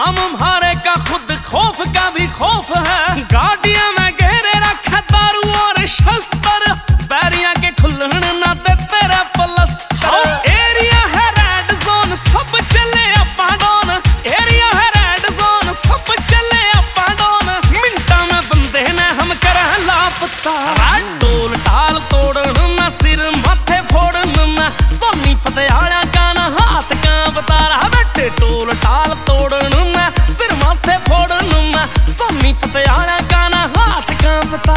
हम हमारे का खुद खौफ का भी खौफ है। गाड़ियां में घेरे रखे दारू और शस्त्र, बैरिया के खुलन ना दे तेरा पलस्तर। एरिया है रेड जोन, सब चले अपा डोन। एरिया है रेड जोन, सब चले अपा डोन। मिनटा में बंदे ने हम करा लापता। टोल टाल तोड़न में सिर माथे फोड़न में, सोनी पतियाला का ना हाथ कांपता रहा। बैठे टोल टाल तोड़न में सिर माथे फोड़न में, सोनी पतियाला का ना हाथ कांपता।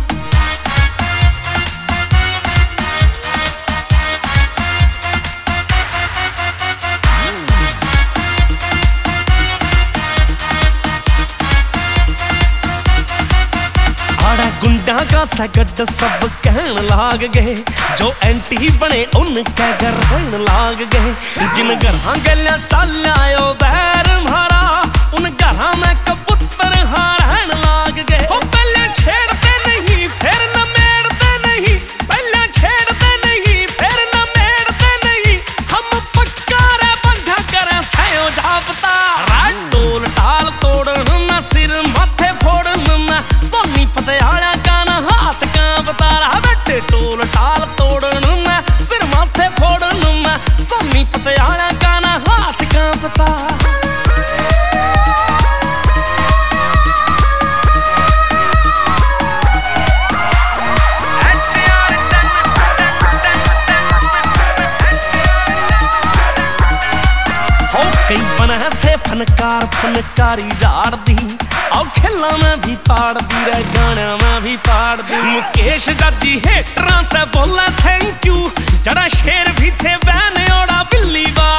गुंडा का सगट सब कहन लाग गए, जो एंटी बने उनके ग्रहण लाग गए। जिन घरां गलियां चल आयो बैर मारा, उन घरां में कबूतर हारन लाग गए। हो पहले छेड़ते नहीं फिर न मेड़ते नहीं, पहले छेड़ते नहीं फिर न मेड़ते नहीं। हम पक्का रे बंधा करे सयो जापता। टोल टाल तोड़न में सिर माथे फोड़न में, सोनी पतियाला का ना हाथ कांपता रहा। बैठे टोल टाल तोड़न में सिर माथे फोड़न में, सोनी पतियाला का ना हाथ कांपता। कई बने थे फनकार फनकारी झाड़ दी, और खेला में भी पाड़ दी रे, गाना में भी पाड़ दी। मुकेश दादी हेटरां ते बोला थैंक यू, जड़ा शेर भी थे बैन ओड़ा बिल्ली बाड़।